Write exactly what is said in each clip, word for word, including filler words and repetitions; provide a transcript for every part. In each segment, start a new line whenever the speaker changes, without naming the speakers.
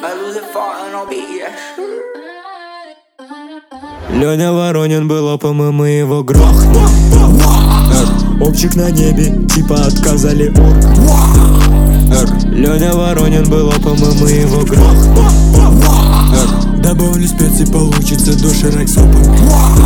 Леня Воронин был опом, мы его грохнули. Обчик на небе, типа отказали орк. Леня Воронин был опом, мы его грохнули. Добавлю специй, получится доширак с опом.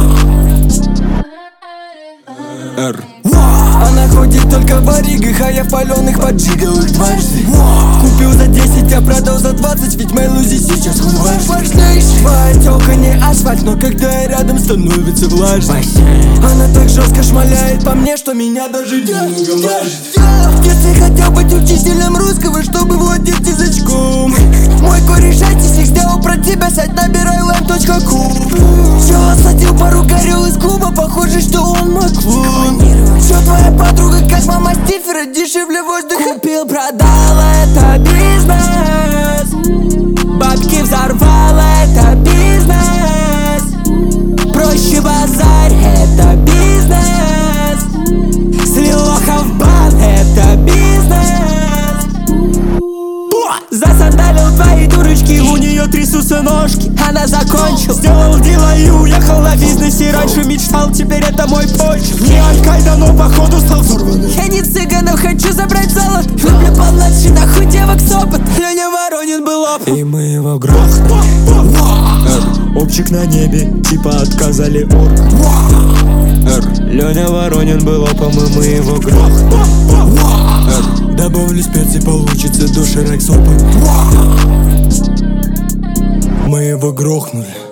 Она ходит только в баригах, а я в паленых поджигал их дважды. Купил за десять, а продал за двадцать, ведь мои лузи сейчас хуй важнейший. Отека не асфальт, но когда я рядом, становится влажно. Она так жестко шмаляет по мне, что меня даже немного влажит. В детстве хотел быть учителем русского, чтобы владеть язычком. Мой кореш айтисик сделал про тебя сайт, набирай лайм точка ком. Чё, осадил пару горел из клуба, похоже, что он мой клон. Чё, твоя подруга, как мама Стифера, дешевле воздуха. Купил, продал, это бизнес. Бабки взорвал, это бизнес. Проще базарь, это бизнес. Слил лоха в бан, это бизнес. Засандалил твои дурочки, у нее трясутся ножки. Она закончил, сделал дело и уехал на бизнесе. Раньше мечтал, теперь это мой почерк. Не Аль-Каида, но походу стал взорванным. Я не цыган, но хочу забрать золото. Люблю помладше, нахуй девок с опыт. Леня Воронин был опыт,
и мы его грохнули. Обчик на небе, типа отказали орк. Леня Воронин был опом, мы его грохнули. Добавлю специй, получится доширак с опом. Мы его грохнули.